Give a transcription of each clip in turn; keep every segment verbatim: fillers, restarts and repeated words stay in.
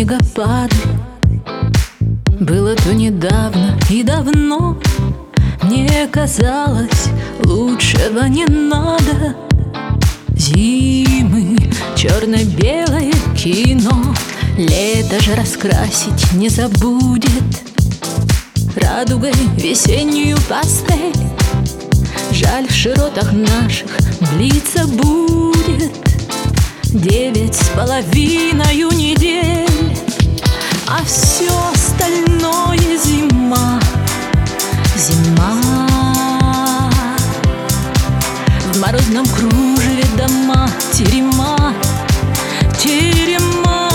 снегопады. Было то недавно и давно, мне казалось, лучшего не надо. Зимы, черно-белое кино, лето же раскрасить не забудет. Радугой весеннюю пастель, жаль, в широтах наших длиться будет девять с половиною недель, а все остальное зима, зима. В морозном кружеве дома, терема, терема.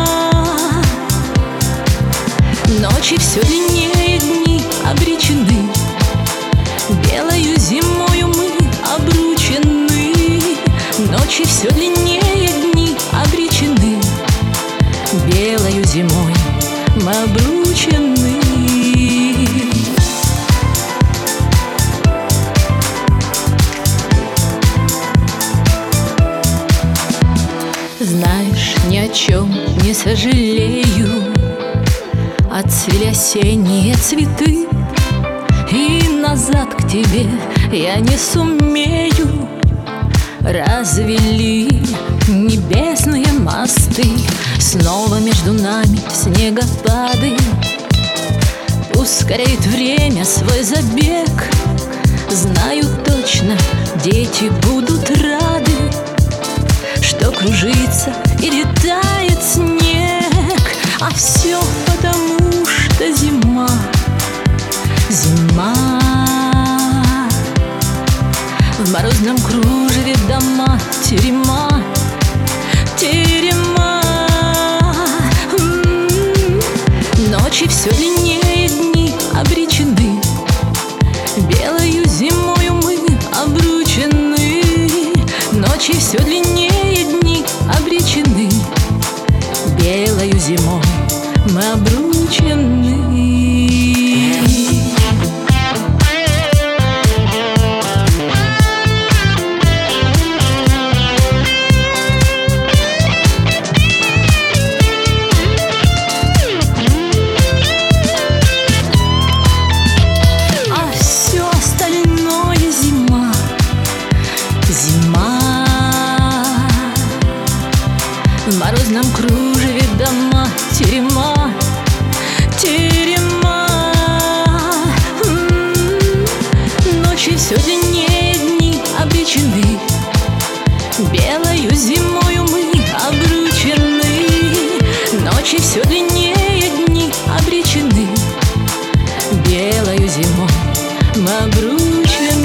Ночи все длиннее, дни обречены, белою зимою мы обручены. Ночи все длиннее, дни обречены, белою зимой мы обручены. Знаешь, ни о чем не сожалею, отцвели осенние цветы, и назад к тебе я не сумею. Развели небесные мосты, снова между нами снегопады. Ускоряет время свой забег, знаю точно, дети будут рады, что кружится и летает снег. А все потому, что зима, зима. В морозном кружеве дома, терема, терема. М-м-м. Ночи все длиннее, дни обречены, белою зимою мы обручены. Ночи все длиннее, дни обречены, белою зимой мы обручены. В морозном кружеве дома, терема, терема. М-м-м. Ночи все длиннее, дни обречены, белою зимою мы обручены. Ночи все длиннее, дни обречены, белою зимой мы обручены.